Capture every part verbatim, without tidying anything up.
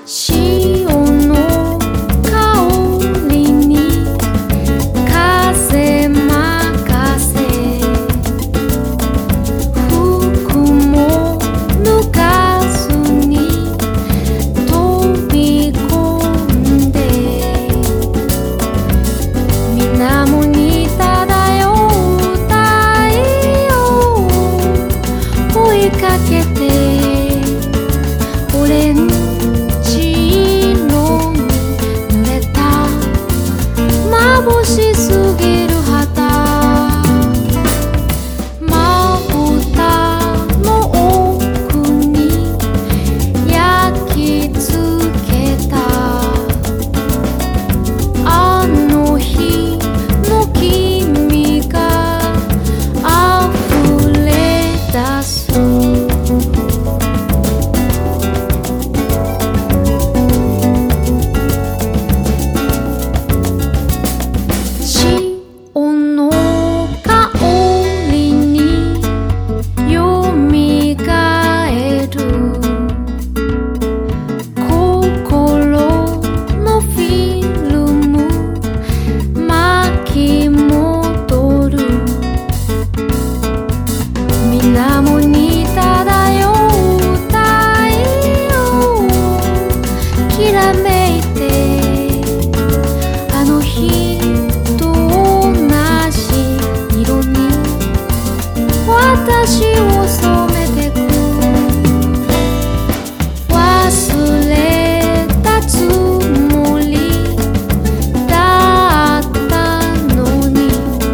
潮の香りに風任せ服も脱がずに飛び込んで水面に漂う太陽追いかけてオレンジ色に濡れた眩しすぎる肌まぶたの奥に焼き付けたあの日の君が溢れ出す潮の香りによみがえる心のフィルム巻き戻る水面に漂う太陽きらめいてあの日と同じ色に私を染めてく忘れたつもりだったのに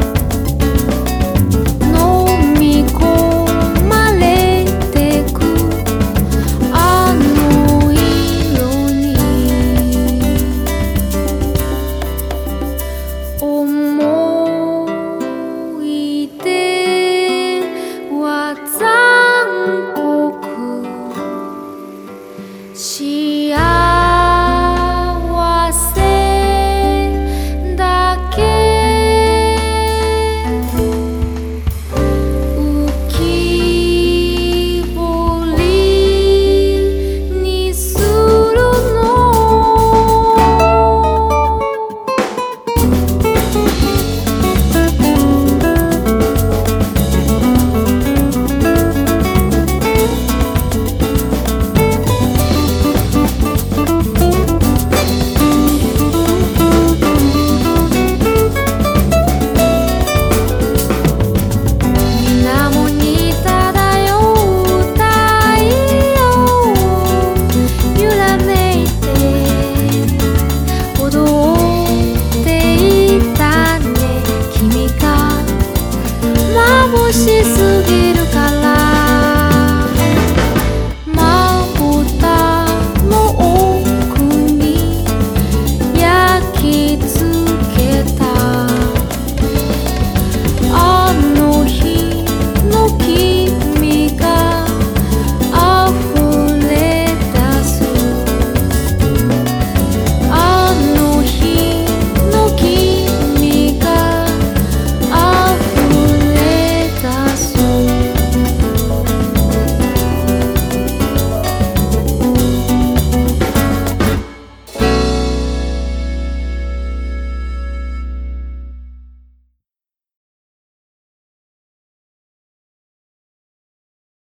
飲み込まれてくあの色に思い出は残酷幸